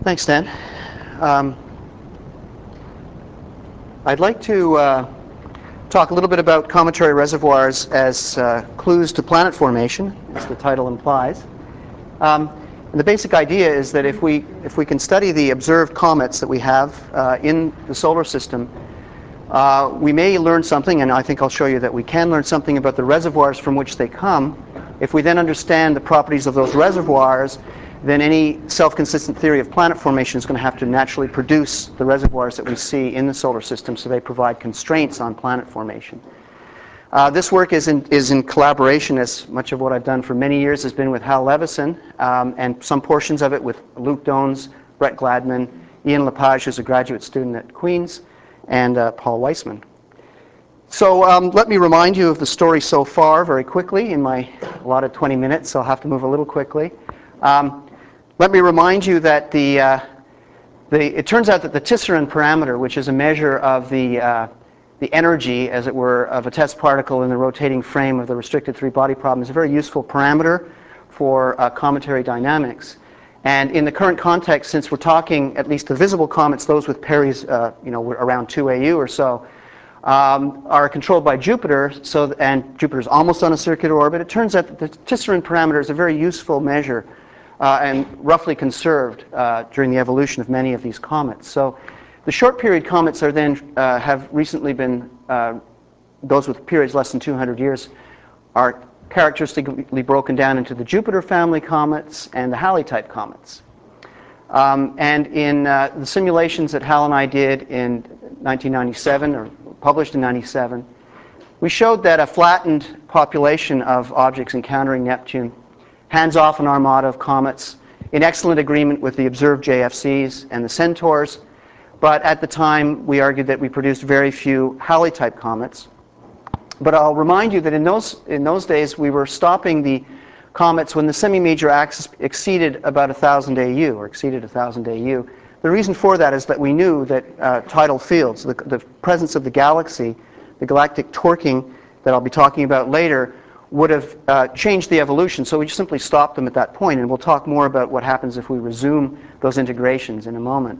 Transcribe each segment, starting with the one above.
Thanks, Dan. I'd like to talk a little bit about cometary reservoirs as clues to planet formation, as the title implies. And the basic idea is that if we can study the observed comets that we have in the solar system, we may learn something, and I think I'll show you that we can learn something about the reservoirs from which they come. If we then understand the properties of those reservoirs, then any self-consistent theory of planet formation is going to have to naturally produce the reservoirs that we see in the solar system, so they provide constraints on planet formation. This work is in collaboration, as much of what I've done for many years has been with Hal Levison, and some portions of it with Luke Dones, Brett Gladman, Ian Lepage, who's a graduate student at Queen's, and Paul Weissman. So let me remind you of the story so far very quickly. In my allotted 20 minutes, so I'll have to move a little quickly. Let me remind you that it turns out that the Tisserand parameter, which is a measure of the energy, as it were, of a test particle in the rotating frame of the restricted three-body problem, is a very useful parameter for cometary dynamics. And in the current context, since we're talking at least the visible comets, those with Perry's, around 2 AU or so, are controlled by Jupiter, and Jupiter's almost on a circular orbit. It turns out that the Tisserand parameter is a very useful measure and roughly conserved during the evolution of many of these comets. So the short period comets are then have recently been, those with periods less than 200 years, are characteristically broken down into the Jupiter family comets and the Halley-type comets. And in the simulations that Hal and I did in 1997, or published in 97, we showed that a flattened population of objects encountering Neptune hands off an armada of comets in excellent agreement with the observed JFCs and the Centaurs, but at the time we argued that we produced very few Halley-type comets. But I'll remind you that in those days we were stopping the comets when the semi-major axis exceeded about 1,000 AU, or exceeded 1,000 AU. The reason for that is that we knew that tidal fields, the presence of the galaxy, the galactic torquing that I'll be talking about later, would have changed the evolution, so we just simply stopped them at that point, and we'll talk more about what happens if we resume those integrations in a moment.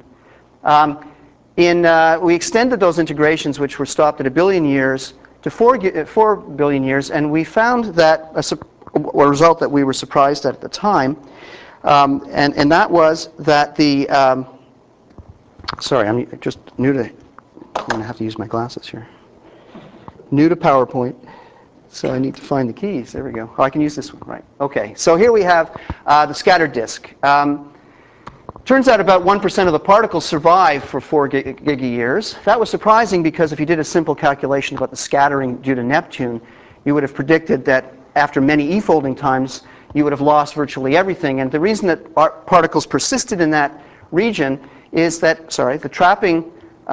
We extended those integrations, which were stopped at 1 billion years, to 4 billion years, and we found that a result that we were surprised at the time, and that was that the sorry, I'm just new to, I'm going to have to use my glasses here. New to PowerPoint. So I need to find the keys. There we go. Oh, I can use this one, right. Okay, so here we have the scattered disk. Turns out about 1% of the particles survive for 4 gigayears. That was surprising because if you did a simple calculation about the scattering due to Neptune, you would have predicted that after many e-folding times, you would have lost virtually everything. And the reason that particles persisted in that region is that, the trapping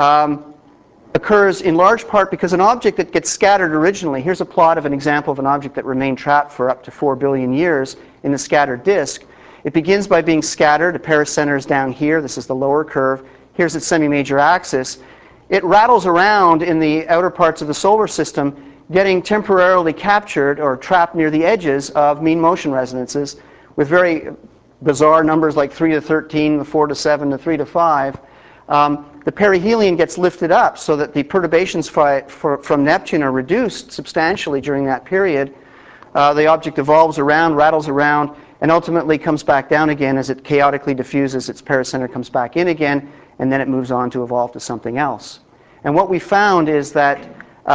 occurs in large part because an object that gets scattered originally, here's a plot of an example of an object that remained trapped for up to 4 billion years in the scattered disk. It begins by being scattered. The pericenter is down here. This is the lower curve. Here's its semi-major axis. It rattles around in the outer parts of the solar system, getting temporarily captured or trapped near the edges of mean motion resonances with very bizarre numbers like 3 to 13, the 4 to 7, the 3 to 5. The perihelion gets lifted up so that the perturbations from Neptune are reduced substantially during that period. The object evolves around, rattles around, and ultimately comes back down again as it chaotically diffuses. Its pericenter comes back in again, and then it moves on to evolve to something else. And what we found is that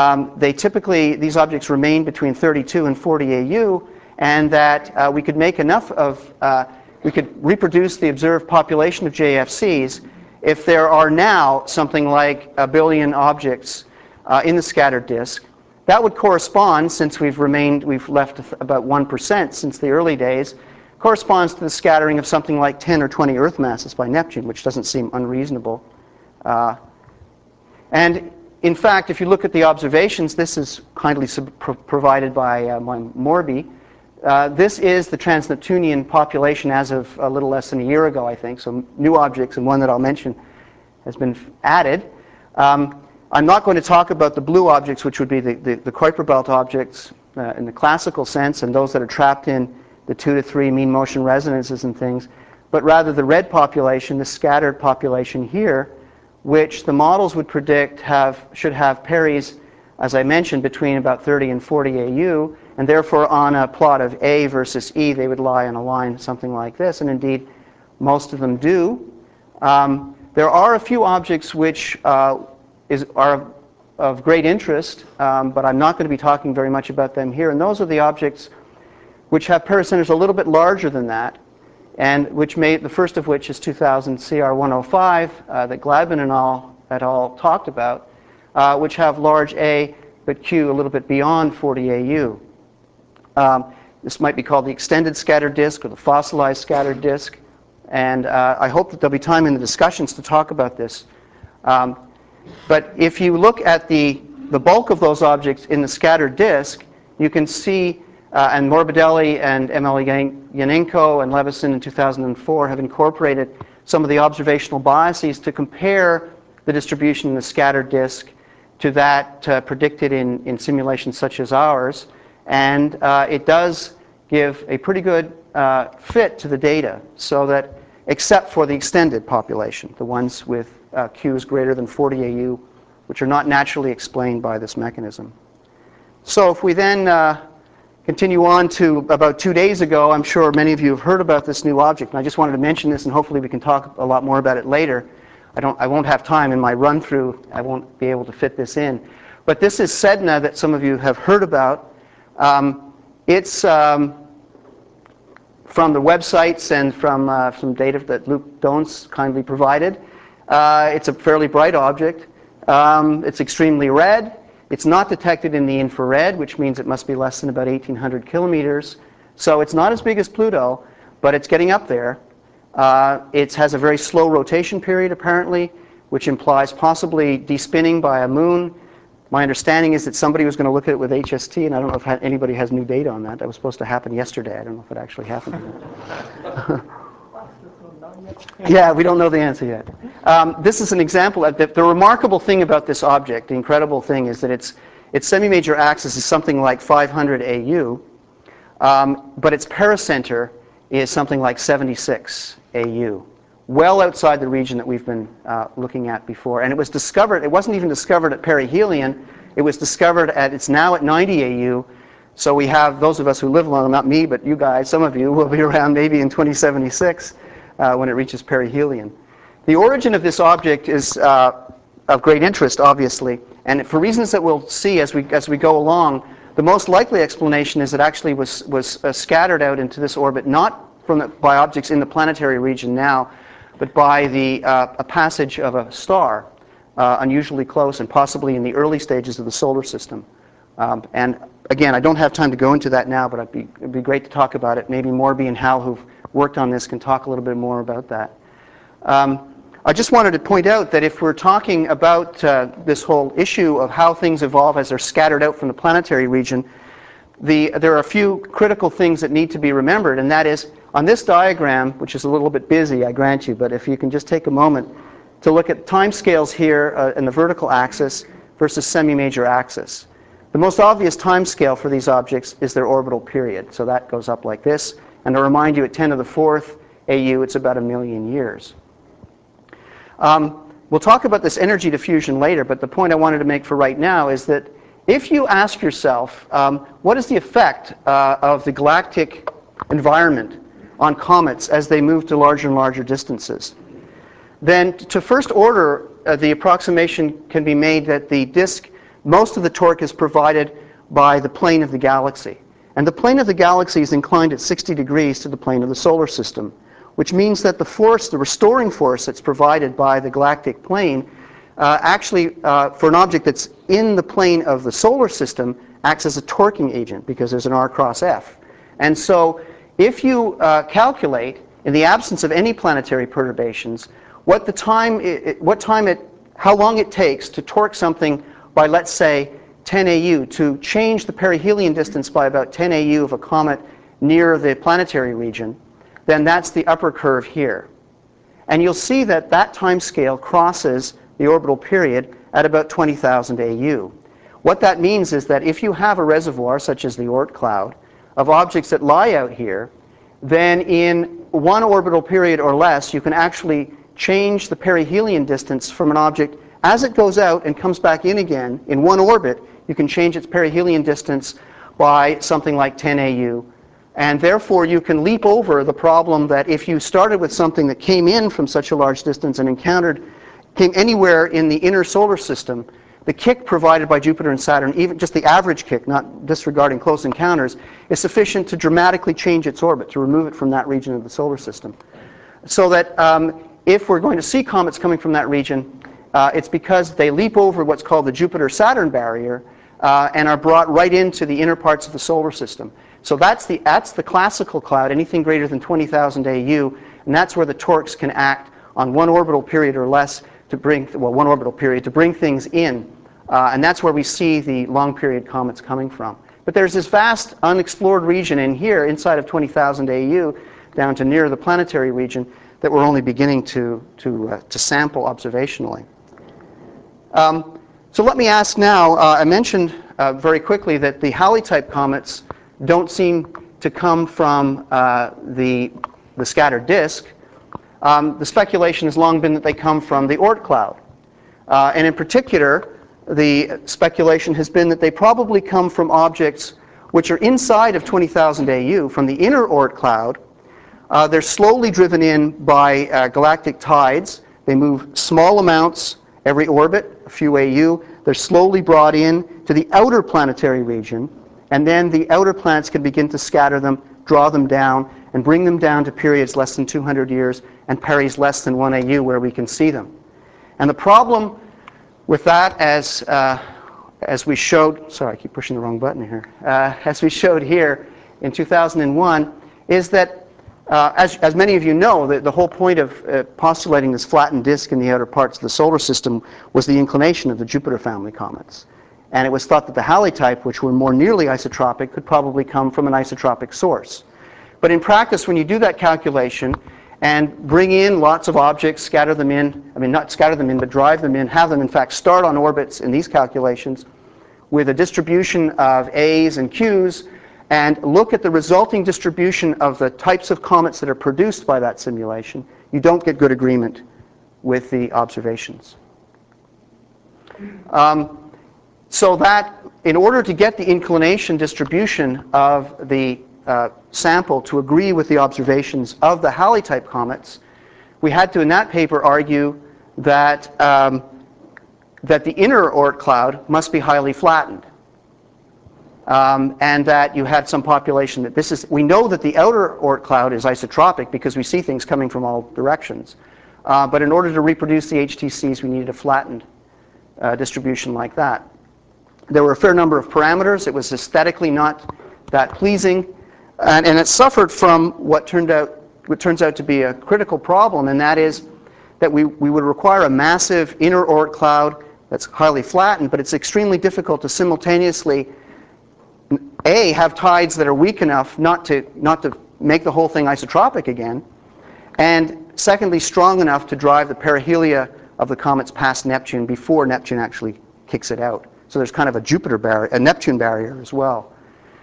these objects remain between 32 and 40 AU, and that we could make enough of, we could reproduce the observed population of JFCs if there are now something like 1 billion objects in the scattered disk. That would correspond, since we've left about 1% since the early days, corresponds to the scattering of something like 10 or 20 Earth masses by Neptune, which doesn't seem unreasonable. And in fact, if you look at the observations, this is kindly provided by Morby. This is the trans-Neptunian population as of a little less than a year ago, I think. So new objects, and one that I'll mention has been added. I'm not going to talk about the blue objects, which would be the Kuiper belt objects in the classical sense, and those that are trapped in the 2 to 3 mean motion resonances and things. but rather the red population, the scattered population here, which the models would predict should have Perrys, as I mentioned, between about 30 and 40 AU, and therefore on a plot of A versus E, they would lie on a line something like this, and indeed most of them do. There are a few objects which are of great interest, but I'm not going to be talking very much about them here, and those are the objects which have pericenters a little bit larger than that, and the first of which is 2000 CR105 that Gladman et al. Talked about, which have large A but Q a little bit beyond 40 AU. This might be called the extended scattered disk or the fossilized scattered disk, and I hope that there'll be time in the discussions to talk about this. But if you look at the bulk of those objects in the scattered disk, you can see, and Morbidelli and Emelianenko and Levison in 2004 have incorporated some of the observational biases to compare the distribution in the scattered disk to that predicted in simulations such as ours. And it does give a pretty good fit to the data, so that except for the extended population, the ones with Qs greater than 40 AU, which are not naturally explained by this mechanism. So if we then continue on to about 2 days ago, I'm sure many of you have heard about this new object, and I just wanted to mention this, and hopefully we can talk a lot more about it later. I won't have time in my run-through. I won't be able to fit this in. But this is Sedna that some of you have heard about. It's from the websites and from some data that Luc Doens kindly provided. It's a fairly bright object. It's extremely red. It's not detected in the infrared, which means it must be less than about 1,800 kilometers. So it's not as big as Pluto, but it's getting up there. It has a very slow rotation period, apparently, which implies possibly despinning by a moon. My understanding is that somebody was going to look at it with HST, and I don't know if anybody has new data on that. That was supposed to happen yesterday. I don't know if it actually happened. Yeah, we don't know the answer yet. This is an example. The remarkable thing about this object, the incredible thing, is that its semi-major axis is something like 500 AU, but its pericenter is something like 76 AU, well outside the region that we've been looking at before. And it was discovered, it wasn't even discovered at perihelion, it was discovered it's now at 90 AU. So we have, those of us who live long, not me, but you guys, some of you, will be around maybe in 2076 when it reaches perihelion. The origin of this object is of great interest, obviously, and for reasons that we'll see as we go along, the most likely explanation is it actually was scattered out into this orbit, not by objects in the planetary region now, but by a passage of a star, unusually close and possibly in the early stages of the solar system. And again, I don't have time to go into that now, but it'd be great to talk about it. Maybe Morby and Hal, who've worked on this, can talk a little bit more about that. I just wanted to point out that if we're talking about this whole issue of how things evolve as they're scattered out from the planetary region, there are a few critical things that need to be remembered, and that is, on this diagram, which is a little bit busy, I grant you, but if you can just take a moment to look at time scales here in the vertical axis versus semi-major axis. The most obvious time scale for these objects is their orbital period, so that goes up like this. And to remind you, at 10 to the 4th AU, it's about 1 million years. We'll talk about this energy diffusion later, but the point I wanted to make for right now is that if you ask yourself, what is the effect of the galactic environment on comets as they move to larger and larger distances, then to first order, the approximation can be made that the disk, most of the torque is provided by the plane of the galaxy. And the plane of the galaxy is inclined at 60 degrees to the plane of the solar system, which means that the force, the restoring force that's provided by the galactic plane, actually, for an object that's in the plane of the solar system, acts as a torquing agent because there's an R cross F. And so if you calculate, in the absence of any planetary perturbations, how long it takes to torque something by, let's say, 10 AU, to change the perihelion distance by about 10 AU of a comet near the planetary region, then that's the upper curve here. And you'll see that that time scale crosses the orbital period at about 20,000 AU. What that means is that if you have a reservoir, such as the Oort cloud, of objects that lie out here, then in one orbital period or less, you can actually change the perihelion distance from an object as it goes out and comes back in again in one orbit. You can change its perihelion distance by something like 10 AU. And therefore, you can leap over the problem that if you started with something that came in from such a large distance and came anywhere in the inner solar system, the kick provided by Jupiter and Saturn, even just the average kick, not disregarding close encounters, is sufficient to dramatically change its orbit, to remove it from that region of the solar system. So that if we're going to see comets coming from that region, it's because they leap over what's called the Jupiter-Saturn barrier and are brought right into the inner parts of the solar system. So that's the classical cloud, anything greater than 20,000 AU, and that's where the torques can act on one orbital period or less to bring, well, one orbital period to bring things in. And that's where we see the long period comets coming from. But there's this vast unexplored region in here, inside of 20,000 AU, down to near the planetary region, that we're only beginning to sample observationally. So let me ask now, I mentioned very quickly that the Halley-type comets don't seem to come from the scattered disk. The speculation has long been that they come from the Oort cloud. And in particular, the speculation has been that they probably come from objects which are inside of 20,000 AU, from the inner Oort cloud. They're slowly driven in by galactic tides. They move small amounts every orbit, a few AU. They're slowly brought in to the outer planetary region, and then the outer planets can begin to scatter them, draw them down, and bring them down to periods less than 200 years and periods less than 1 AU where we can see them. And the problem with that, as we showed, sorry, I keep pushing the wrong button here, as we showed here in 2001, is that, as many of you know, the whole point of postulating this flattened disk in the outer parts of the solar system was the inclination of the Jupiter family comets. And it was thought that the Halley type, which were more nearly isotropic, could probably come from an isotropic source. But in practice, when you do that calculation and bring in lots of objects, scatter them in, I mean not scatter them in, but drive them in, have them in fact start on orbits in these calculations with a distribution of A's and Q's, and look at the resulting distribution of the types of comets that are produced by that simulation, you don't get good agreement with the observations. So that in order to get the inclination distribution of the sample to agree with the observations of the Halley-type comets, we had to, in that paper, argue that, that the inner Oort cloud must be highly flattened. And that you had some population that this is, we know that the outer Oort cloud is isotropic because we see things coming from all directions. But in order to reproduce the HTCs, we needed a flattened distribution like that. There were a fair number of parameters. It was aesthetically not that pleasing. And it suffered from what turns out to be a critical problem, and that is that we would require a massive inner Oort cloud that's highly flattened, but it's extremely difficult to simultaneously A, have tides that are weak enough not to make the whole thing isotropic again, and secondly, strong enough to drive the perihelia of the comets past Neptune before Neptune actually kicks it out. So there's kind of a Jupiter barrier, a Neptune barrier as well.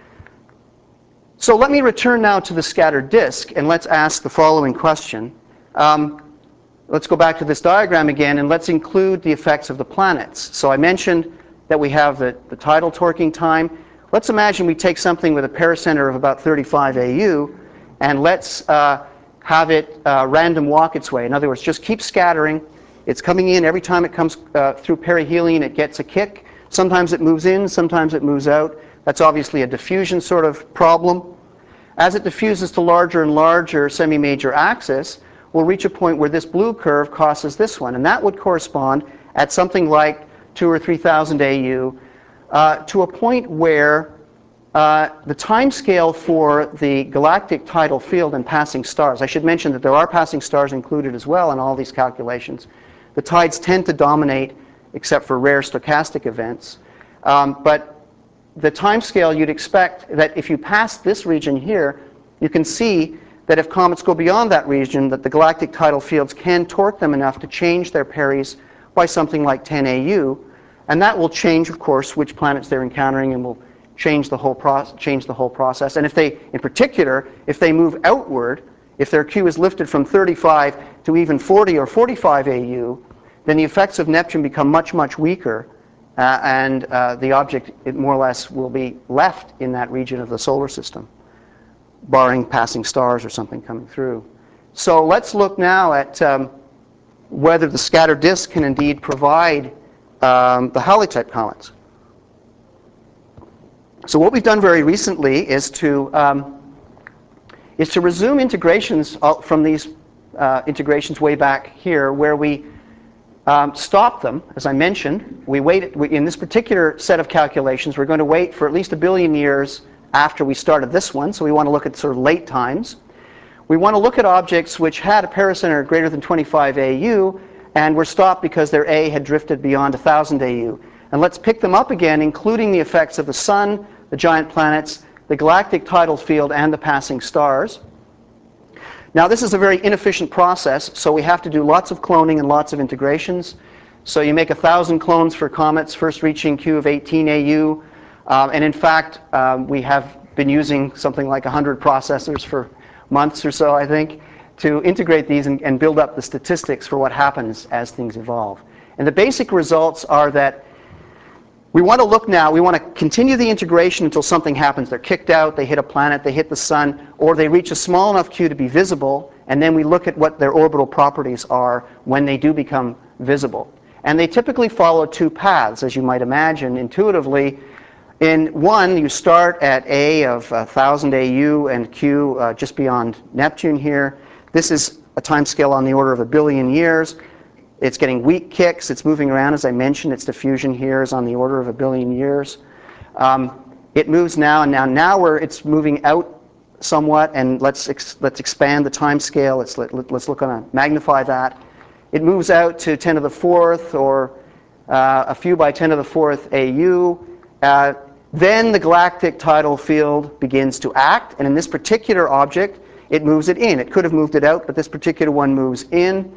So let me return now to the scattered disk, and let's ask the following question. Let's go back to this diagram again, and let's include the effects of the planets. So I mentioned that we have the tidal torquing time. Let's imagine we take something with a pericenter of about 35 AU, and let's have it random walk its way. In other words, just keep scattering. It's coming in. Every time it comes through perihelion, it gets a kick. Sometimes it moves in, sometimes it moves out. That's obviously a diffusion sort of problem. As it diffuses to larger and larger semi-major axis, we'll reach a point where this blue curve crosses this one, and that would correspond at something like 2,000 or 3,000 AU to a point where the time scale for the galactic tidal field and passing stars, I should mention that there are passing stars included as well in all these calculations. The tides tend to dominate except for rare stochastic events. But the time scale, you'd expect that if you pass this region here, you can see that if comets go beyond that region, that the galactic tidal fields can torque them enough to change their peris by something like 10 AU. And that will change, of course, which planets they're encountering and will change the whole process. And if they, in particular, if they move outward, if their Q is lifted from 35 to even 40 or 45 AU, then the effects of Neptune become much, much weaker, and the object, it more or less, will be left in that region of the solar system, barring passing stars or something coming through. So let's look now at whether the scattered disk can indeed provide the Halley-type comets. So what we've done very recently is to resume integrations from these integrations way back here, where we stopped them. As I mentioned, in this particular set of calculations, we're going to wait for at least 1 billion years after we started this one, so we want to look at sort of late times. We want to look at objects which had a pericenter greater than 25 AU, and were stopped because their A had drifted beyond 1,000 AU. And let's pick them up again, including the effects of the sun, the giant planets, the galactic tidal field, and the passing stars. Now, this is a very inefficient process, so we have to do lots of cloning and lots of integrations. So you make 1,000 clones for comets first reaching Q of 18 AU, and in fact, we have been using something like 100 processors for months or so, I think, to integrate these and build up the statistics for what happens as things evolve. And the basic results are that we want to look now, we want to continue the integration until something happens. They're kicked out, they hit a planet, they hit the sun, or they reach a small enough Q to be visible, and then we look at what their orbital properties are when they do become visible. And they typically follow two paths, as you might imagine intuitively. In one, you start at A of 1,000 AU and Q just beyond Neptune here. This is a time scale on the order of 1 billion years. It's getting weak kicks. It's moving around, as I mentioned. Its diffusion here is on the order of 1 billion years. It moves now, and now it's moving out somewhat, and let's expand the time scale. Let's look on magnify that. It moves out to 10 to the 4th, or a few by 10 to the 4th AU. Then the galactic tidal field begins to act, and in this particular object, it moves it in. It could have moved it out, but this particular one moves in.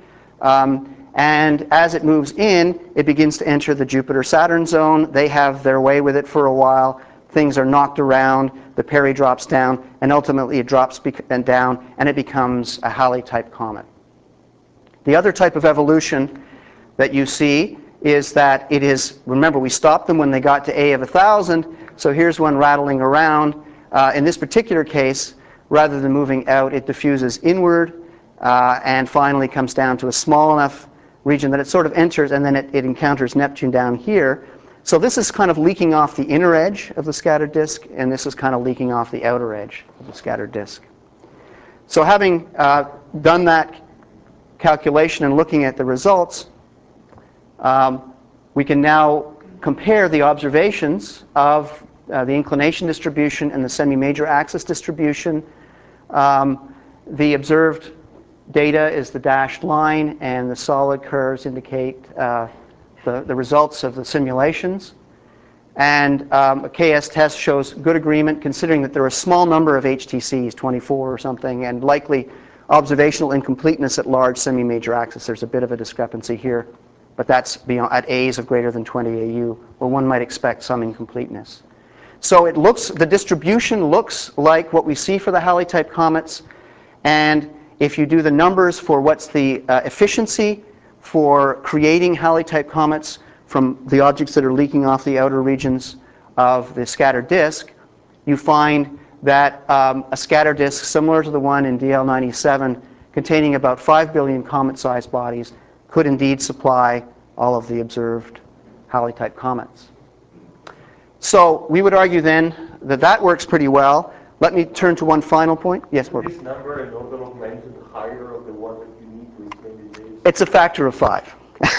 And as it moves in, it begins to enter the Jupiter-Saturn zone. They have their way with it for a while. Things are knocked around. The peri drops down, and ultimately it drops down, and it becomes a Halley-type comet. The other type of evolution that you see is that it is, remember, we stopped them when they got to A of 1,000, so here's one rattling around. In this particular case, rather than moving out, it diffuses inward and finally comes down to a small enough region that it sort of enters, and then it encounters Neptune down here. So this is kind of leaking off the inner edge of the scattered disk, and this is kind of leaking off the outer edge of the scattered disk. So having done that calculation and looking at the results, we can now compare the observations of the inclination distribution and the semi-major axis distribution. The observed data is the dashed line, and the solid curves indicate the results of the simulations. And a KS test shows good agreement, considering that there are a small number of HTCs, 24 or something, and likely observational incompleteness at large semi-major axis. There's a bit of a discrepancy here, but that's beyond, at A's of greater than 20 AU, where one might expect some incompleteness. So it looks, the distribution looks like what we see for the Halley-type comets, and if you do the numbers for what's the efficiency for creating Halley-type comets from the objects that are leaking off the outer regions of the scattered disk, you find that a scattered disk similar to the one in DL97, containing about 5 billion comet-sized bodies, could indeed supply all of the observed Halley-type comets. So we would argue then that that works pretty well. Let me turn to one final point. Yes, Morgan. Is this number an order of magnitude higher of the one that you need to explain the days? It's a factor of 5.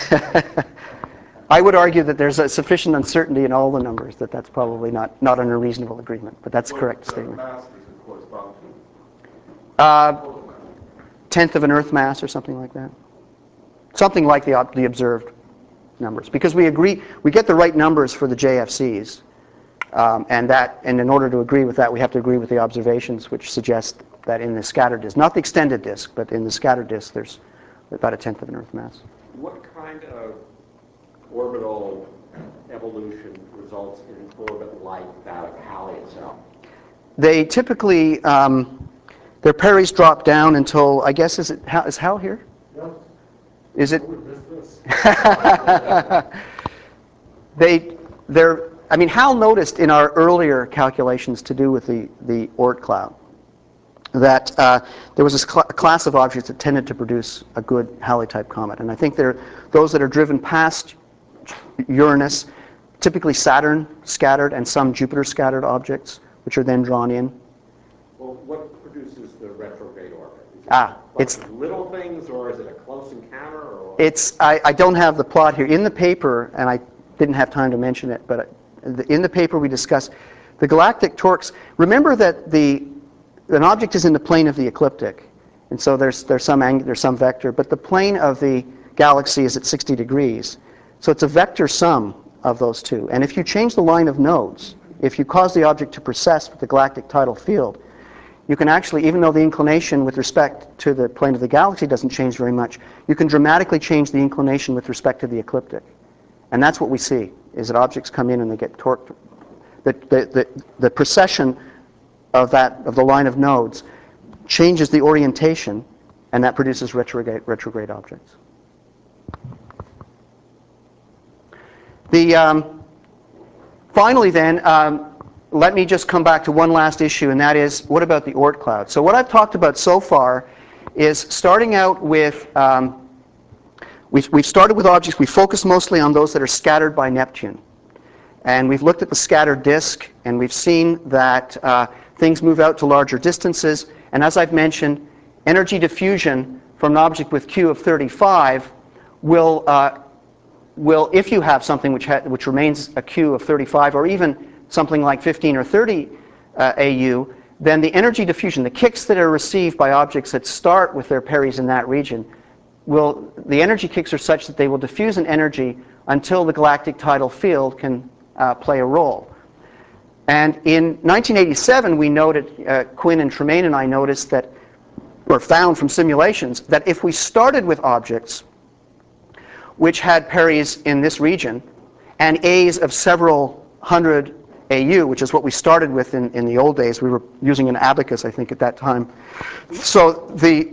I would argue that there's a sufficient uncertainty in all the numbers that that's probably not an unreasonable agreement, but that's a correct statement. What mass does it correspond to? Tenth of an Earth mass or something like that. Something like the observed numbers, because we agree, we get the right numbers for the JFCs, and in order to agree with that, we have to agree with the observations, which suggest that in the scattered disk, not the extended disk, but in the scattered disk, there's about a tenth of an Earth mass. What kind of orbital evolution results in an orbit like that of Halley itself? They typically, their peris drop down until, I guess, is Hal here? No. Is it? This. I mean, Hal noticed in our earlier calculations to do with the Oort cloud that there was this class of objects that tended to produce a good Halley-type comet. And I think they're those that are driven past Uranus, typically Saturn scattered and some Jupiter scattered objects, which are then drawn in. Well, what produces the retrograde orbit? Is it It's little things, or is it a close encounter? Or it's I don't have the plot here in the paper, and I didn't have time to mention it, but in the paper we discuss the galactic torques. Remember that an object is in the plane of the ecliptic, and so there's some vector, but the plane of the galaxy is at 60 degrees. So it's a vector sum of those two. And if you change the line of nodes, if you cause the object to precess with the galactic tidal field, you can actually, even though the inclination with respect to the plane of the galaxy doesn't change very much, you can dramatically change the inclination with respect to the ecliptic. And that's what we see, is that objects come in and they get torqued. The precession of the line of nodes changes the orientation, and that produces retrograde objects. Finally then, let me just come back to one last issue, and that is, what about the Oort cloud? So what I've talked about so far is starting out with, we've started with objects, we focus mostly on those that are scattered by Neptune. And we've looked at the scattered disk, and we've seen that things move out to larger distances. And as I've mentioned, energy diffusion from an object with Q of 35 will, if you have something which remains a Q of 35, or even something like 15 or 30 AU, then the energy diffusion, the kicks that are received by objects that start with their peris in that region, the energy kicks are such that they will diffuse an energy until the galactic tidal field can play a role. And in 1987, we noted, Quinn and Tremaine and I noticed that, or found from simulations, that if we started with objects which had peris in this region, and A's of several hundred AU, which is what we started with in the old days. We were using an abacus, I think, at that time. So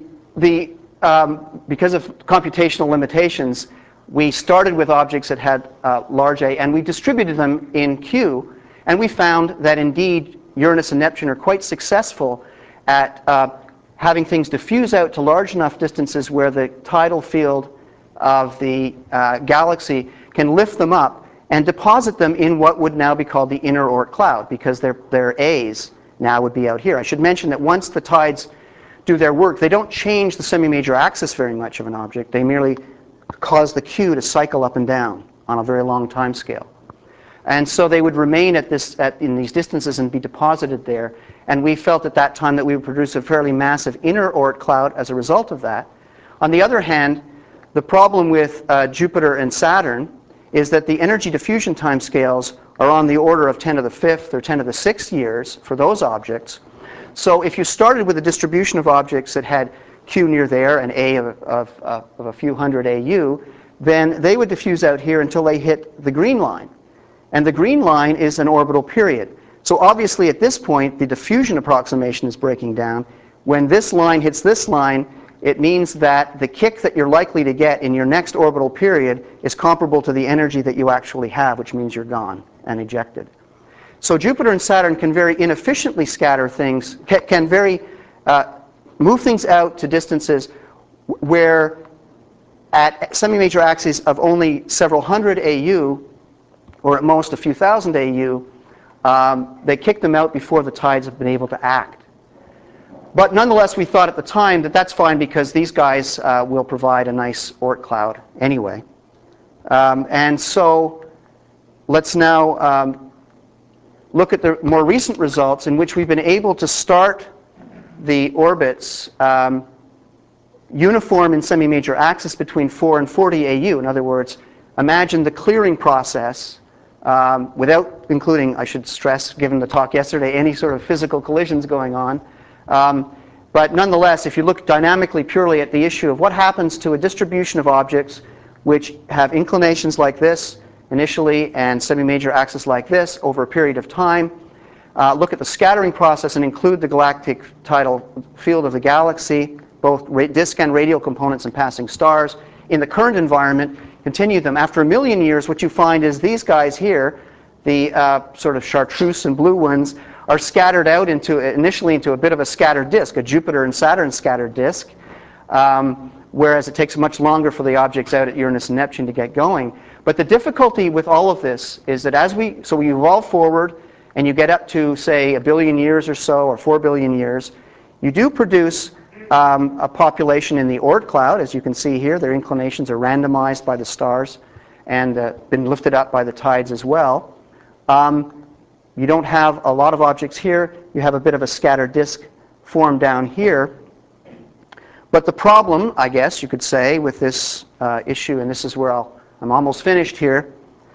because of computational limitations, we started with objects that had large A, and we distributed them in Q, and we found that indeed Uranus and Neptune are quite successful at having things diffuse out to large enough distances where the tidal field of the galaxy can lift them up and deposit them in what would now be called the inner Oort cloud, because their A's now would be out here. I should mention that once the tides do their work, they don't change the semi-major axis very much of an object. They merely cause the Q to cycle up and down on a very long time scale. And so they would remain in these distances and be deposited there. And we felt at that time that we would produce a fairly massive inner Oort cloud as a result of that. On the other hand, the problem with Jupiter and Saturn is that the energy diffusion timescales are on the order of 10 to the 5th or 10 to the 6th years for those objects. So if you started with a distribution of objects that had Q near there and A of a few hundred AU, then they would diffuse out here until they hit the green line. And the green line is an orbital period. So obviously at this point, the diffusion approximation is breaking down. When this line hits this line, it means that the kick that you're likely to get in your next orbital period is comparable to the energy that you actually have, which means you're gone and ejected. So Jupiter and Saturn can very inefficiently scatter things, can move things out to distances where at semi-major axes of only several hundred AU, or at most a few thousand AU, they kick them out before the tides have been able to act. But nonetheless, we thought at the time that that's fine because these guys will provide a nice Oort cloud anyway. And so let's now look at the more recent results in which we've been able to start the orbits uniform in semi-major axis between 4 and 40 AU. In other words, imagine the clearing process without including, I should stress, given the talk yesterday, any sort of physical collisions going on. But nonetheless, if you look dynamically purely at the issue of what happens to a distribution of objects which have inclinations like this initially and semi-major axis like this over a period of time. Look at the scattering process and include the galactic tidal field of the galaxy, both disk and radial components and passing stars. In the current environment, continue them. After 1 million years, what you find is these guys here, the sort of chartreuse and blue ones, are scattered out initially into a bit of a scattered disk, a Jupiter and Saturn scattered disk, whereas it takes much longer for the objects out at Uranus and Neptune to get going. But the difficulty with all of this is that we evolve forward, and you get up to, say, 1 billion years or so, or 4 billion years, you do produce a population in the Oort cloud. As you can see here, their inclinations are randomized by the stars and been lifted up by the tides as well. You don't have a lot of objects here. You have a bit of a scattered disk formed down here. But the problem, I guess you could say, with this issue, and this is where I'm almost finished here,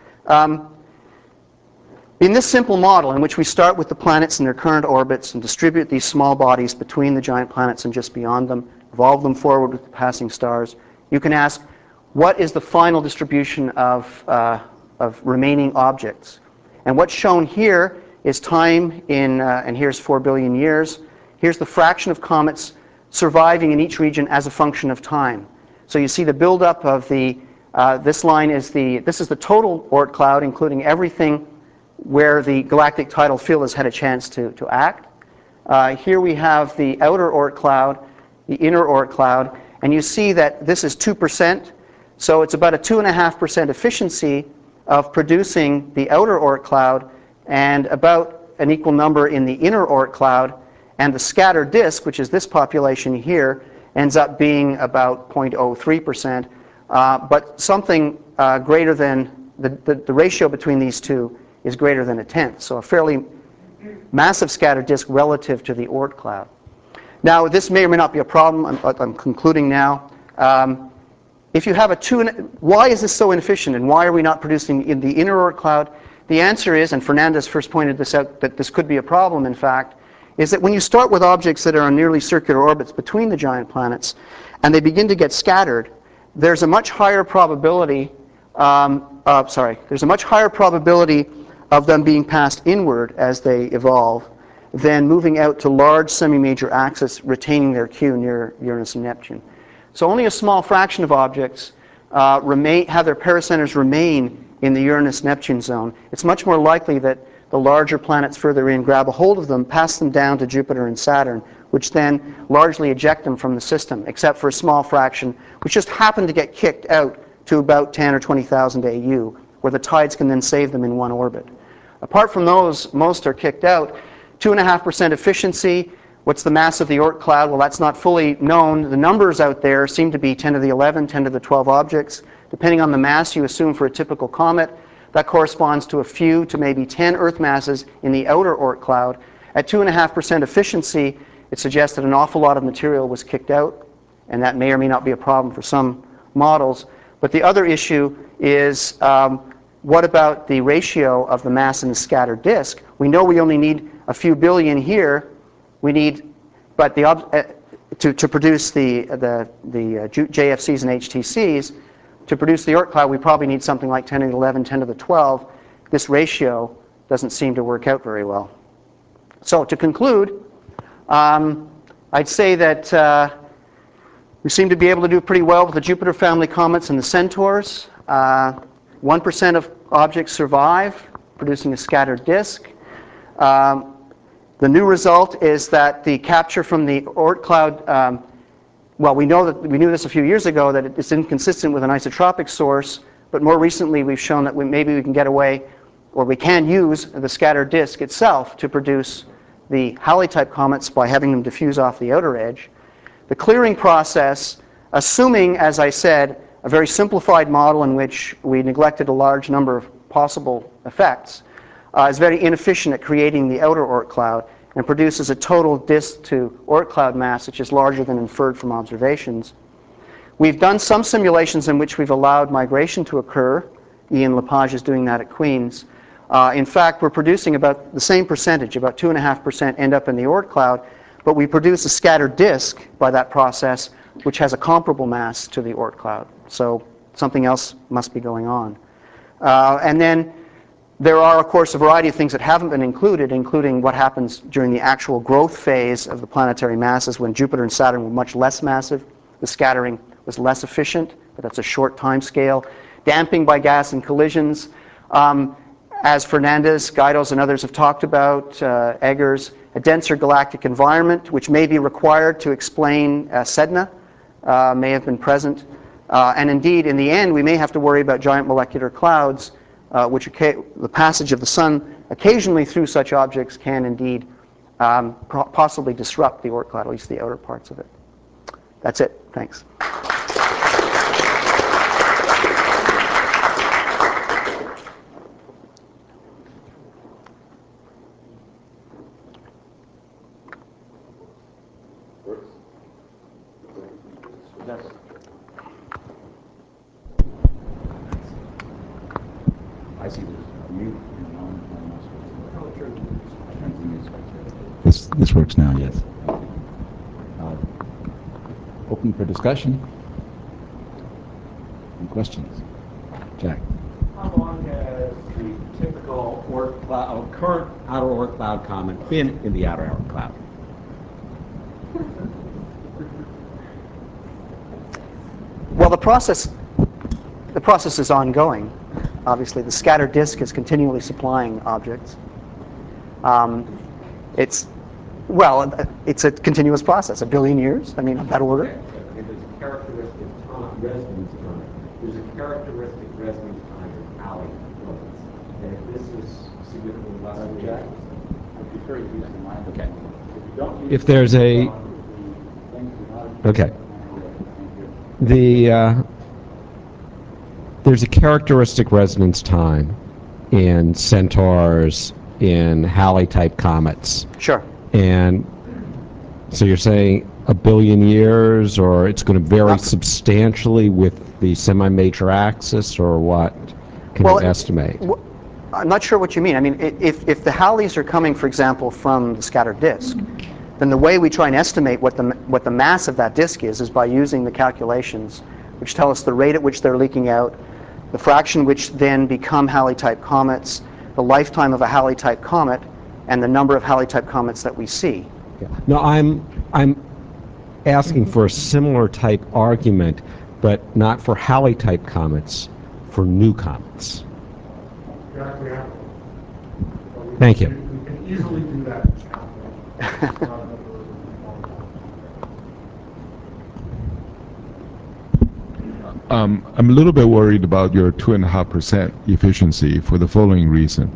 in this simple model in which we start with the planets in their current orbits and distribute these small bodies between the giant planets and just beyond them, evolve them forward with the passing stars, you can ask, what is the final distribution of remaining objects? And what's shown here is time and here's 4 billion years. Here's the fraction of comets surviving in each region as a function of time. So you see the buildup of this line this is the total Oort cloud, including everything where the galactic tidal field has had a chance to act. Here we have the outer Oort cloud, the inner Oort cloud, and you see that this is 2%, so it's about a 2.5% efficiency of producing the outer Oort cloud and about an equal number in the inner Oort cloud, and the scattered disk, which is this population here, ends up being about 0.03%, but something greater than, the ratio between these two is greater than 1/10, so a fairly massive scattered disk relative to the Oort cloud. Now, this may or may not be a problem. I'm concluding now. If you have why is this so inefficient, and why are we not producing in the inner Oort cloud? The answer is, and Fernandez first pointed this out, that this could be a problem, in fact, is that when you start with objects that are on nearly circular orbits between the giant planets, and they begin to get scattered, there's a much higher probability of them being passed inward as they evolve than moving out to large semi-major axis, retaining their queue near Uranus and Neptune. So only a small fraction of objects have their pericenters remain in the Uranus-Neptune zone. It's much more likely that the larger planets further in grab a hold of them, pass them down to Jupiter and Saturn, which then largely eject them from the system, except for a small fraction, which just happen to get kicked out to about 10 or 20,000 AU, where the tides can then save them in one orbit. Apart from those, most are kicked out. 2.5% efficiency. What's the mass of the Oort cloud? Well, that's not fully known. The numbers out there seem to be 10 to the 11, 10 to the 12 objects. Depending on the mass you assume for a typical comet, that corresponds to a few to maybe 10 Earth masses in the outer Oort cloud. At 2.5% efficiency, it suggests that an awful lot of material was kicked out, and that may or may not be a problem for some models. But the other issue is, what about the ratio of the mass in the scattered disk? We know we only need a few billion here. But to produce the JFCs and HTCs, to produce the Oort cloud, we probably need something like 10 to the 11, 10 to the 12. This ratio doesn't seem to work out very well. So to conclude, I'd say that we seem to be able to do pretty well with the Jupiter family comets and the Centaurs. 1% of objects survive, producing a scattered disk. The new result is that the capture from the Oort cloud, well, we knew this a few years ago, that it's inconsistent with an isotropic source, but more recently we've shown that maybe we can get away, or we can use the scattered disk itself to produce the Halley-type comets by having them diffuse off the outer edge. The clearing process, assuming, as I said, a very simplified model in which we neglected a large number of possible effects, is very inefficient at creating the outer Oort cloud and produces a total disk to Oort cloud mass which is larger than inferred from observations. We've done some simulations in which we've allowed migration to occur. Ian Lepage is doing that at Queen's. In fact, we're producing about the same percentage, about 2.5% end up in the Oort cloud, but we produce a scattered disk by that process which has a comparable mass to the Oort cloud. So something else must be going on. And then there are, of course, a variety of things that haven't been included, including what happens during the actual growth phase of the planetary masses when Jupiter and Saturn were much less massive. The scattering was less efficient, but that's a short time scale. Damping by gas and collisions. As Fernandez, Gaidos, and others have talked about, Eggers, a denser galactic environment, which may be required to explain Sedna, may have been present. And indeed, in the end, we may have to worry about giant molecular clouds, which the passage of the sun occasionally through such objects can indeed possibly disrupt the Oort cloud, at least the outer parts of it. That's it. Thanks. I see there's a mute and on. This works now, yes. Open for discussion. Any questions? Jack. How long has the typical Oort cloud, current outer Oort cloud comet been in the outer Oort cloud? Well, the process is ongoing. Obviously, the scattered disk is continually supplying objects. It's a continuous process, a billion years, I mean, of that order. Okay. And there's a characteristic residence time. There's a characteristic residence time in Halley orbits. And if this is significantly less than Jack, I prefer you use the mind. Okay. If you don't use If there's a, okay, there's a characteristic resonance time in centaurs, in Halley-type comets. Sure. And so you're saying a billion years, or it's going to vary substantially with the semi-major axis, or what can you estimate? I'm not sure what you mean. I mean, if the Halleys are coming, for example, from the scattered disk, then the way we try and estimate what the mass of that disk is by using the calculations which tell us the rate at which they're leaking out, the fraction which then become Halley-type comets, the lifetime of a Halley-type comet, and the number of Halley-type comets that we see. Yeah. No, I'm asking for a similar type argument, but not for Halley-type comets, for new comets. Thank you. We can easily do that. I'm a little bit worried about your 2.5% efficiency for the following reason.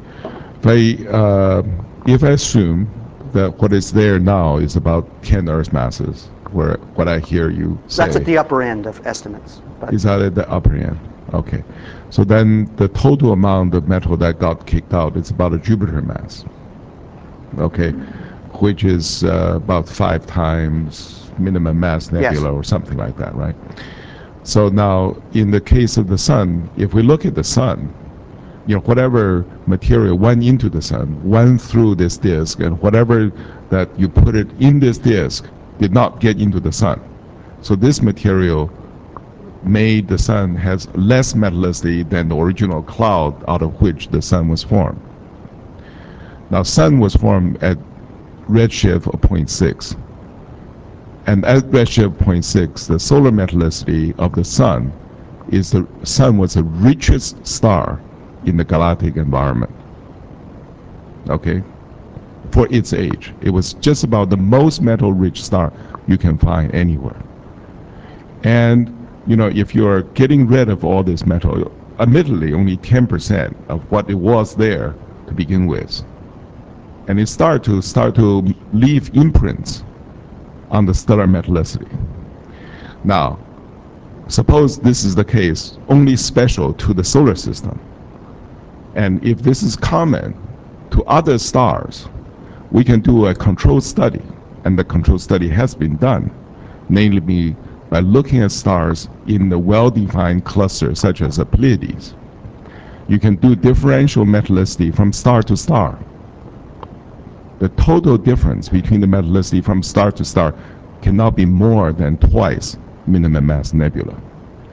If I assume that what is there now is about 10 Earth masses, where what I hear you say. That's at the upper end of estimates. Is that at the upper end? Okay. So then the total amount of metal that got kicked out is about a Jupiter mass. Okay. Which is about 5 times minimum mass nebula, or something like that, right? So now, in the case of the sun, if we look at the sun, whatever material went into the sun went through this disk, and whatever that you put it in this disk did not get into the sun. So this material made the sun has less metallicity than the original cloud out of which the sun was formed. Now, sun was formed at redshift of 0.6. And at redshift 0.6, the solar metallicity of the sun was the richest star in the galactic environment. Okay? For its age. It was just about the most metal-rich star you can find anywhere. And, if you're getting rid of all this metal, admittedly only 10% of what it was there to begin with. And it start to leave imprints on the stellar metallicity. Now, suppose this is the case, only special to the solar system. And if this is common to other stars, we can do a control study. And the control study has been done, namely by looking at stars in the well-defined clusters, such as the Pleiades. You can do differential metallicity from star to star. The total difference between the metallicity from star to star cannot be more than twice minimum mass nebula.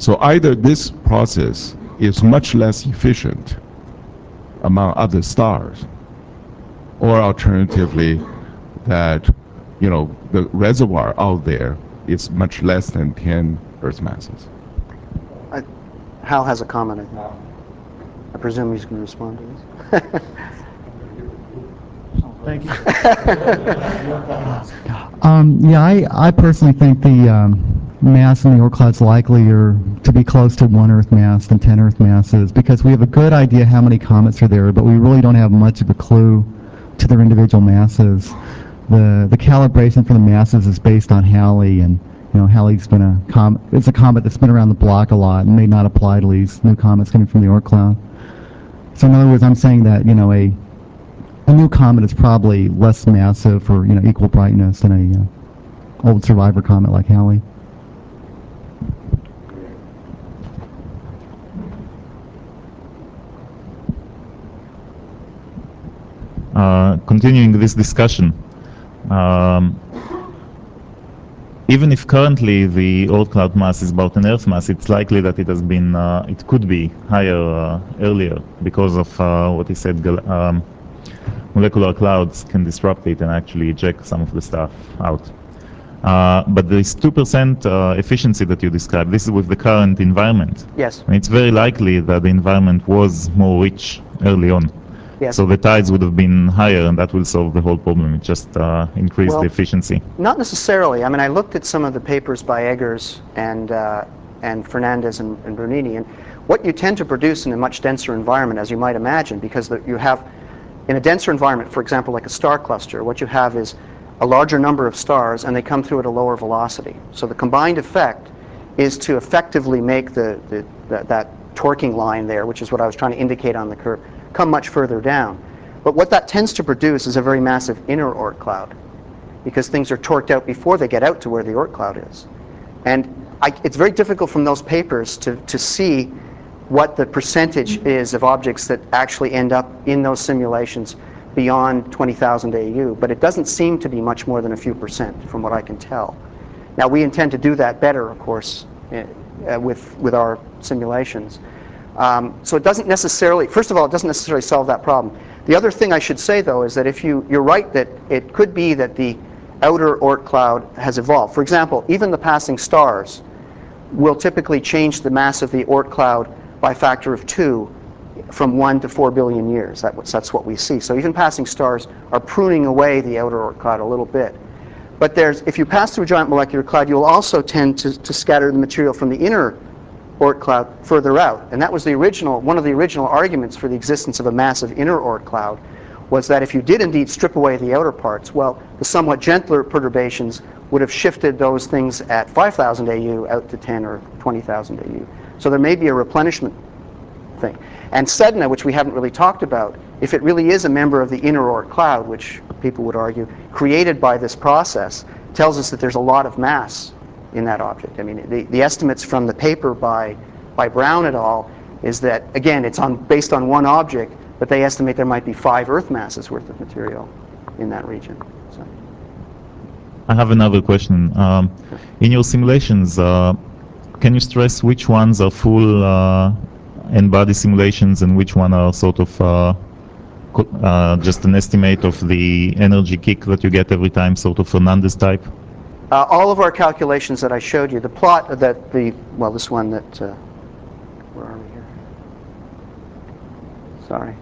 So either this process is much less efficient among other stars, or alternatively, that the reservoir out there is much less than 10 Earth masses. Hal has a comment, I think. I presume he's going to respond to this. Thank you. Yeah, I personally think the mass in the Oort cloud's likelier to be close to 1 Earth mass than 10 Earth masses, because we have a good idea how many comets are there, but we really don't have much of a clue to their individual masses. The calibration for the masses is based on Halley, and Halley's been it's a comet that's been around the block a lot and may not apply to these new comets coming from the Oort cloud. So in other words, I'm saying that a new comet is probably less massive or equal brightness than a old survivor comet like Halley. Continuing this discussion, even if currently the Oort cloud mass is about an Earth mass, it's likely that it could be higher earlier because of what he said. Molecular clouds can disrupt it and actually eject some of the stuff out. But this 2% efficiency that you described, this is with the current environment. Yes. And it's very likely that the environment was more rich early on. Yes. So the tides would have been higher, and that will solve the whole problem. It just increase the efficiency. Not necessarily. I mean, I looked at some of the papers by Eggers and Fernandez and Bernini, and what you tend to produce in a much denser environment, as you might imagine, because you have, in a denser environment, for example, like a star cluster, what you have is a larger number of stars, and they come through at a lower velocity. So the combined effect is to effectively make that torquing line there, which is what I was trying to indicate on the curve, come much further down. But what that tends to produce is a very massive inner Oort cloud, because things are torqued out before they get out to where the Oort cloud is. And it's very difficult from those papers to see what the percentage is of objects that actually end up in those simulations beyond 20,000 AU, but it doesn't seem to be much more than a few percent from what I can tell. Now, we intend to do that better, of course, with our simulations. So it doesn't necessarily, first of all, it doesn't necessarily solve that problem. The other thing I should say, though, is that if you're right that it could be that the outer Oort cloud has evolved. For example, even the passing stars will typically change the mass of the Oort cloud by a factor of 2 from 1 to 4 billion years. That's what we see. So even passing stars are pruning away the outer Oort cloud a little bit. But if you pass through a giant molecular cloud, you'll also tend to scatter the material from the inner Oort cloud further out. And that was one of the original arguments for the existence of a massive inner Oort cloud, was that if you did indeed strip away the outer parts, well, the somewhat gentler perturbations would have shifted those things at 5,000 AU out to 10 or 20,000 AU. So there may be a replenishment thing. And Sedna, which we haven't really talked about, if it really is a member of the inner Oort cloud, which people would argue, created by this process, tells us that there's a lot of mass in that object. I mean, the estimates from the paper by Brown et al. Is that, again, it's based on one object, but they estimate there might be 5 Earth masses worth of material in that region. So. I have another question. In your simulations, can you stress which ones are full n-body simulations and which one are sort of just an estimate of the energy kick that you get every time, sort of Fernandez type? All of our calculations that I showed you, the plot that this one that, where are we here? Sorry.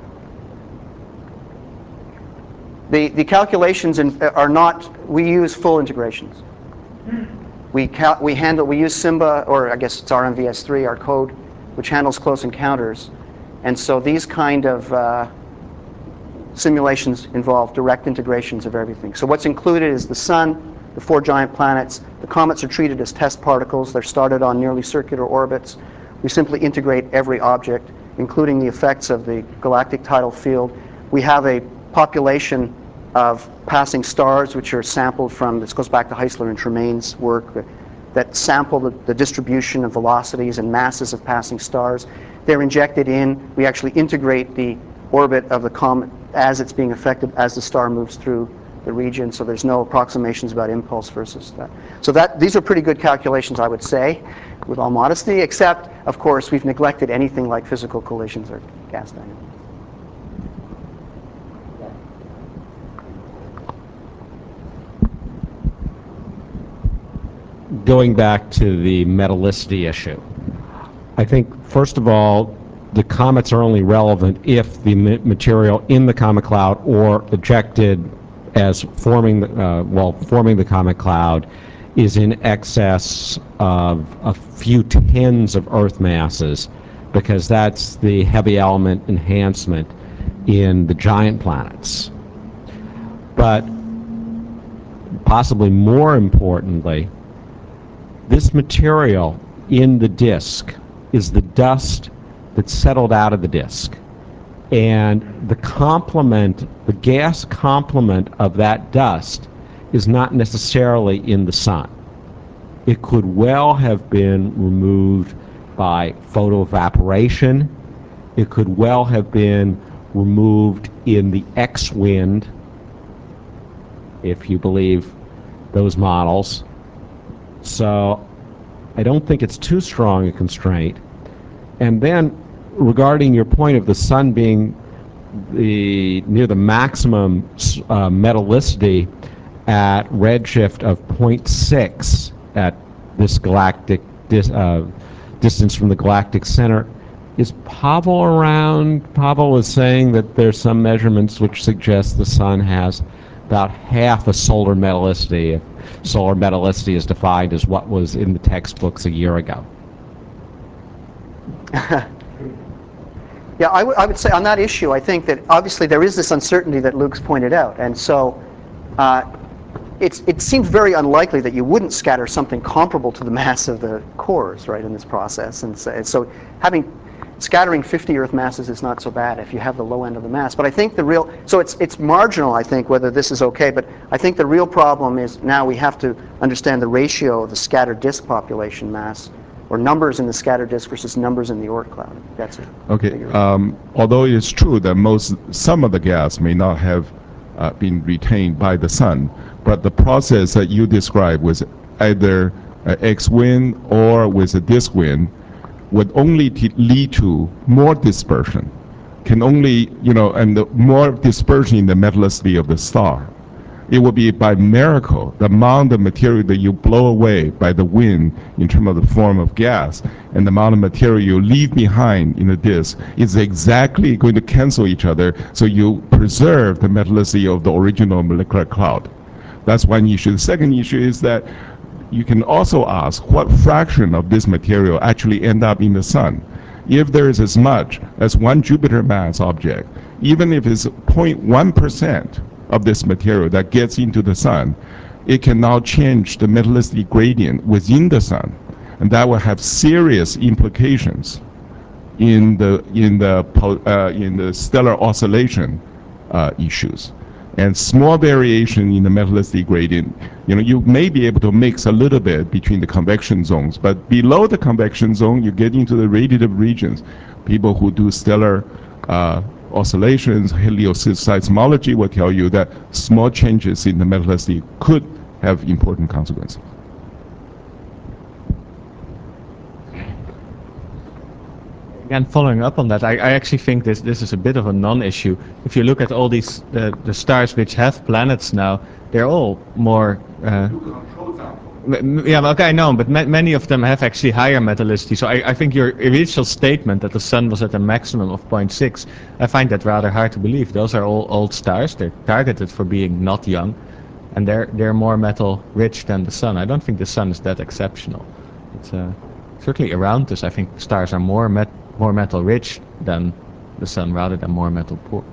The calculations are not, we use full integrations. We use Simba, or I guess it's RMVS3, our code, which handles close encounters. And so these kind of simulations involve direct integrations of everything. So what's included is the sun, the 4 giant planets. The comets are treated as test particles. They're started on nearly circular orbits. We simply integrate every object, including the effects of the galactic tidal field. We have a population of passing stars, which are sampled from, this goes back to Heisler and Tremaine's work, that sample the distribution of velocities and masses of passing stars. They're injected in. We actually integrate the orbit of the comet as it's being affected as the star moves through the region, so there's no approximations about impulse versus that. So these are pretty good calculations, I would say, with all modesty, except, of course, we've neglected anything like physical collisions or gas dynamics. Going back to the metallicity issue, I think, first of all, the comets are only relevant if the material in the comet cloud or ejected as forming the comet cloud is in excess of a few tens of Earth masses, because that's the heavy element enhancement in the giant planets. But possibly more importantly, this material in the disk is the dust that settled out of the disk. And the gas complement of that dust is not necessarily in the sun. It could well have been removed by photoevaporation. It could well have been removed in the X-wind, if you believe those models. So I don't think it's too strong a constraint. And then regarding your point of the sun being near the maximum metallicity at redshift of 0.6 at this galactic distance from the galactic center, is Pavel around? Pavel was saying that there's some measurements which suggest the sun has about half a solar metallicity, if solar metallicity is defined as what was in the textbooks a year ago. Yeah, I would say on that issue, I think that obviously there is this uncertainty that Luke's pointed out, and so it seems very unlikely that you wouldn't scatter something comparable to the mass of the cores, right, in this process. And so scattering 50 Earth masses is not so bad if you have the low end of the mass. But I think it's marginal, I think, whether this is okay, but I think the real problem is now we have to understand the ratio of the scattered disk population mass, or numbers in the scattered disk versus numbers in the Oort cloud. That's it. Okay. Although it's true that some of the gas may not have been retained by the sun, but the process that you described with either X-wind or with a disk wind would only lead to more dispersion, and more dispersion in the metallicity of the star. It would be by miracle the amount of material that you blow away by the wind in terms of the form of gas and the amount of material you leave behind in the disk is exactly going to cancel each other, so you preserve the metallicity of the original molecular cloud. That's one issue. The second issue is that you can also ask what fraction of this material actually end up in the sun. If there is as much as one Jupiter mass object, even if it's 0.1% of this material that gets into the sun, it can now change the metallicity gradient within the sun, and that will have serious implications in the stellar oscillation issues. And small variation in the metallicity gradient, you may be able to mix a little bit between the convection zones, but below the convection zone, you get into the radiative regions. People who do stellar oscillations, helioseismology will tell you that small changes in the metallicity could have important consequences. Again, following up on that, I actually think this is a bit of a non-issue. If you look at all these the stars which have planets now, they're all more. Yeah, okay, I know, but many of them have actually higher metallicity. So I think your initial statement that the sun was at a maximum of 0.6, I find that rather hard to believe. Those are all old stars. They're targeted for being not young, and they're more metal rich than the sun. I don't think the sun is that exceptional. It's certainly around us. I think stars are more metal rich than the sun, rather than more metal poor.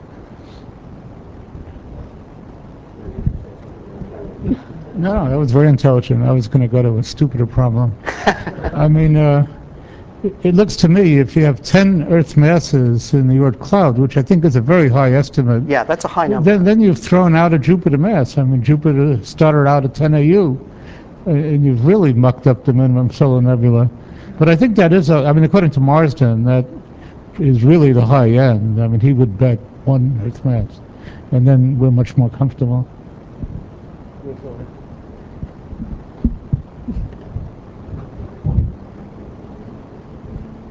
No, that was very intelligent. I was going to go to a stupider problem. I mean, it looks to me, if you have 10 Earth masses in the Oort cloud, which I think is a very high estimate. Yeah, that's a high number. Then you've thrown out a Jupiter mass. I mean, Jupiter started out at 10 AU, and you've really mucked up the minimum solar nebula. But I think that is, according to Marsden, that is really the high end. I mean, he would bet one Earth mass, and then we're much more comfortable.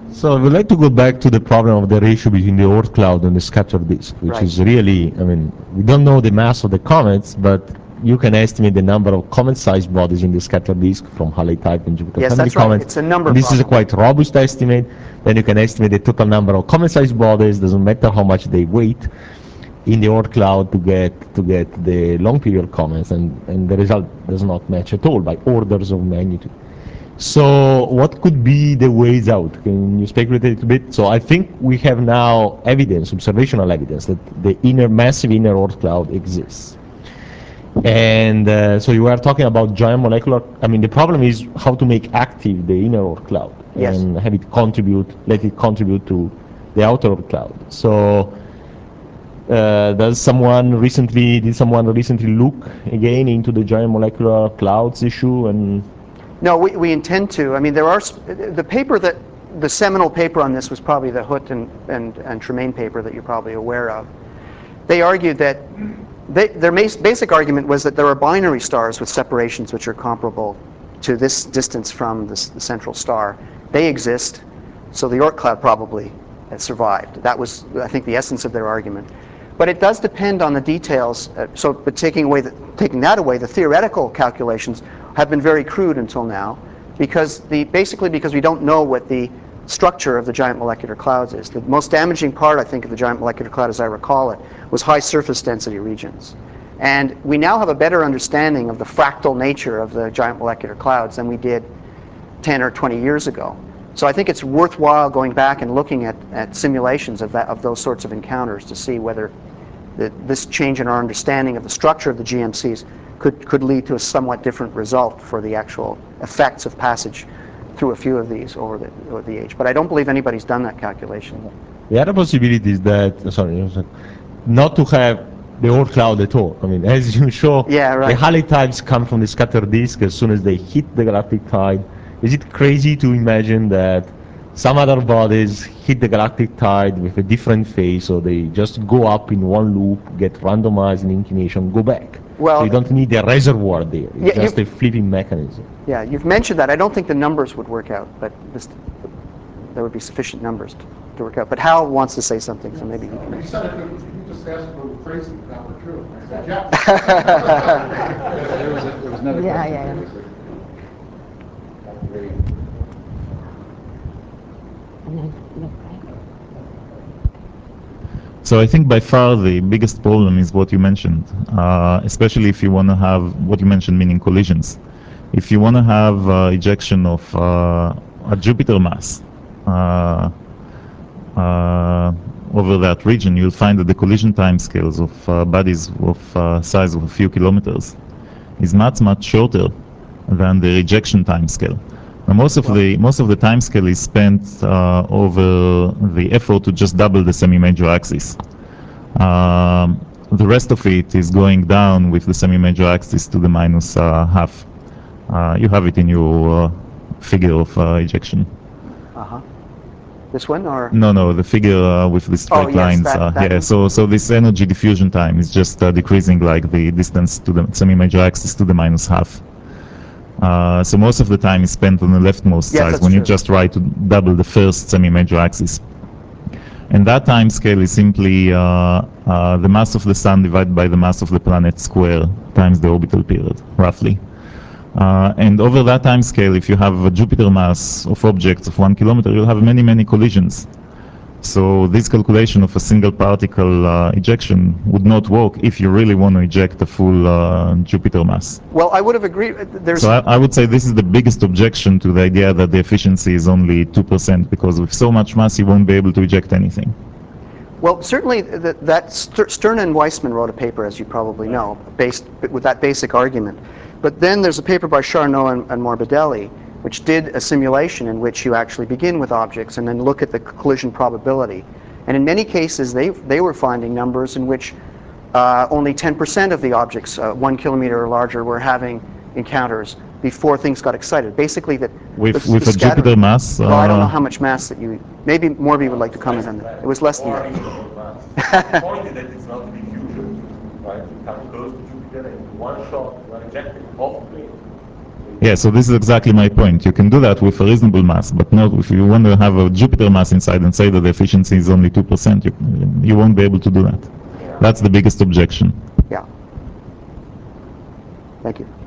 So I would like to go back to the problem of the ratio between the Oort cloud and the scattered disk, which Right. is really, I mean, we don't know the mass of the comets, but you can estimate the number of comet-sized bodies in the scattered disk from Halley type and Jupiter Yes, family that's right. comets. It's a number And this is a problem. quite robust estimate. Then you can estimate the total number of comet-sized bodies, doesn't matter how much they weight, in the Oort cloud to get the long period comets, and the result does not match at all by orders of magnitude. So what could be the ways out? Can you speculate a little bit? So I think we have now evidence, observational evidence, that the massive inner Oort cloud exists. And so you were talking about giant molecular, I mean, the problem is how to make active the inner Oort cloud Yes. and have it contribute, let it contribute to the outer Oort cloud. So did someone recently look again into the giant molecular clouds issue? And No, we intend to. I mean, there are the seminal paper on this was probably the Hoot and Tremaine paper that you're probably aware of. They argued that their basic argument was that there are binary stars with separations which are comparable to this distance from the central star. They exist, so the Oort cloud probably has survived. That was, I think, the essence of their argument. But it does depend on the details. But taking that away, the theoretical calculations have been very crude until now, basically because we don't know what the structure of the giant molecular clouds is. The most damaging part, I think, of the giant molecular cloud, as I recall it, was high surface density regions. And we now have a better understanding of the fractal nature of the giant molecular clouds than we did 10 or 20 years ago. So I think it's worthwhile going back and looking at simulations of those sorts of encounters to see whether this change in our understanding of the structure of the GMCs could lead to a somewhat different result for the actual effects of passage through a few of these over the age. But I don't believe anybody's done that calculation. the other possibility is that, not to have the Oort cloud at all. I mean, as you show, Yeah, right. the Halley types come from the scattered disk as soon as they hit the galactic tide. Is it crazy to imagine that some other bodies hit the galactic tide with a different phase, so they just go up in one loop, get randomized in inclination, go back? Well, so you don't need a reservoir there. It's Yeah, just a flipping mechanism. Yeah, you've mentioned that. I don't think the numbers would work out, but there would be sufficient numbers to work out. But Hal wants to say something, so maybe he can. You said if you just asked if it was crazy if that were true. I said, yes. There was another question. So I think by far the biggest problem is what you mentioned, especially if you want to have what you mentioned, meaning collisions. If you want to have ejection of a Jupiter mass over that region, you'll find that the collision timescales of bodies of size of a few kilometers is much, much shorter than the rejection timescale. Now, most of the time scale is spent over the effort to just double the semi-major axis. The rest of it is going down with the semi-major axis to the minus half. You have it in your figure of ejection. Uh-huh. This one, or? No, the figure with the straight yes, lines. that Yeah, one? so this energy diffusion time is just decreasing like the distance to the semi-major axis to the minus half. So most of the time is spent on the leftmost Yes, side that's when you true. just try to double the first semi-major axis. And that time scale is simply the mass of the sun divided by the mass of the planet square times the orbital period, roughly. And over that time scale, if you have a Jupiter mass of objects of 1 kilometer, you'll have many, many collisions. So this calculation of a single particle ejection would not work if you really want to eject a full Jupiter mass. Well, I would have agreed. So I would say this is the biggest objection to the idea that the efficiency is only 2%, because with so much mass you won't be able to eject anything. Well, certainly Stern and Weissman wrote a paper, as you probably know, with that basic argument. But then there's a paper by Charnow and Morbidelli, which did a simulation in which you actually begin with objects and then look at the collision probability. And in many cases, they were finding numbers in which only 10% of the objects, 1 kilometer or larger, were having encounters before things got excited. Basically, that with the a Jupiter mass. Well, I don't know how much mass that you. Maybe Morby would like to comment on that. It was less than that. The point is that it's not diffusion, right? You come close to Jupiter and in one shot you are ejected off plane. So Yeah, so this is exactly my point. You can do that with a reasonable mass, but not if you want to have a Jupiter mass inside and say that the efficiency is only 2%, you won't be able to do that. That's the biggest objection. Yeah. Thank you.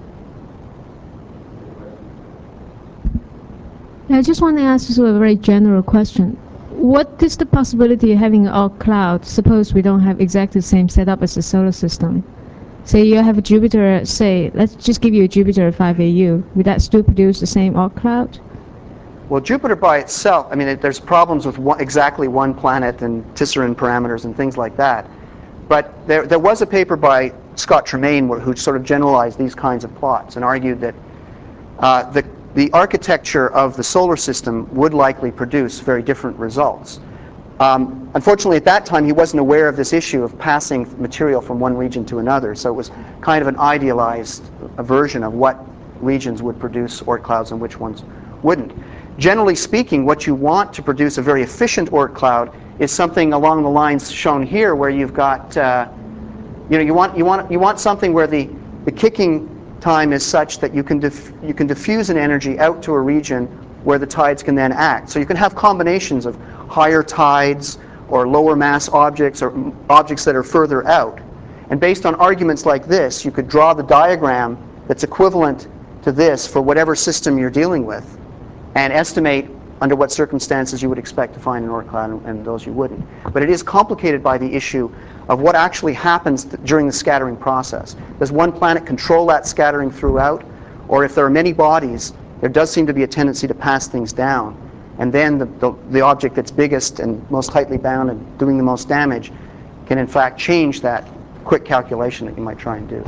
I just want to ask you a very general question. What is the possibility of having an Oort cloud? Suppose we don't have exactly the same setup as the solar system. Say you have a Jupiter, say, let's just give you a Jupiter 5AU. Would that still produce the same Oort cloud? Well, Jupiter by itself, I mean, there's problems with exactly one planet and Tisserand parameters and things like that. But there was a paper by Scott Tremaine who sort of generalized these kinds of plots and argued that the architecture of the solar system would likely produce very different results. Unfortunately, at that time, he wasn't aware of this issue of passing material from one region to another, so it was kind of an idealized version of what regions would produce Oort clouds and which ones wouldn't. Generally speaking, what you want to produce a very efficient Oort cloud is something along the lines shown here, where you've got, you want something where the kicking time is such that you can diffuse an energy out to a region where the tides can then act. So you can have combinations of higher tides or lower mass objects or objects that are further out. And based on arguments like this, you could draw the diagram that's equivalent to this for whatever system you're dealing with and estimate under what circumstances you would expect to find an Oort cloud and those you wouldn't. But it is complicated by the issue of what actually happens during the scattering process. Does one planet control that scattering throughout? Or if there are many bodies, there does seem to be a tendency to pass things down. And then the object that's biggest and most tightly bound and doing the most damage can in fact change that quick calculation that you might try and do.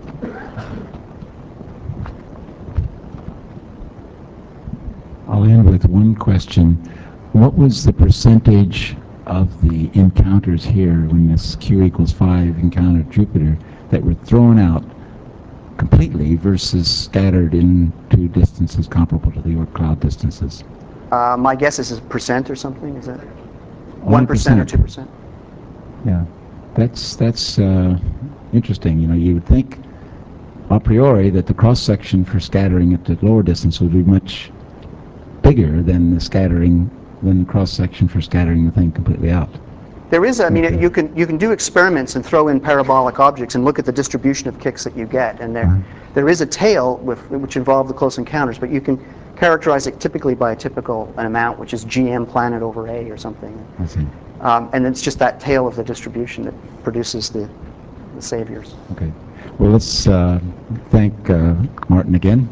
I'll end with one question. What was the percentage of the encounters here when this Q equals 5 encountered Jupiter that were thrown out completely versus scattered into distances comparable to the Oort cloud distances? My guess is a percent or something. Is that 1% Only or 2%? Yeah, that's interesting. You know, you would think a priori that the cross section for scattering at the lower distance would be much bigger than the scattering, than the cross section for scattering the thing completely out. There is, I mean, you can do experiments and throw in parabolic objects and look at the distribution of kicks that you get, and there is a tail which involve the close encounters, but you can characterize it typically by an amount, which is GM planet over A or something. I see. And it's just that tail of the distribution that produces the saviors. Okay. Well, let's thank Martin again.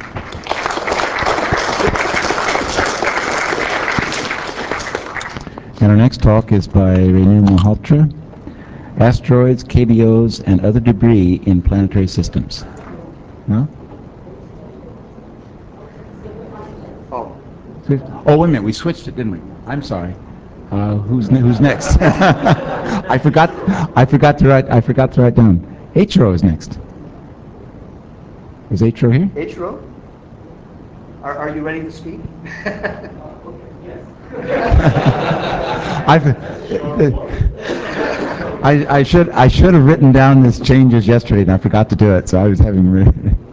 And our next talk is by Renu Malhotra, Asteroids, KBOs, and Other Debris in Planetary Systems. No? Oh. Oh, wait a minute, we switched it, didn't we? I'm sorry. Who's next? I forgot to write down. H-Row is next. Is H-Row here? H-Row? Are you ready to speak? I should have written down these changes yesterday, and I forgot to do it. So I was having.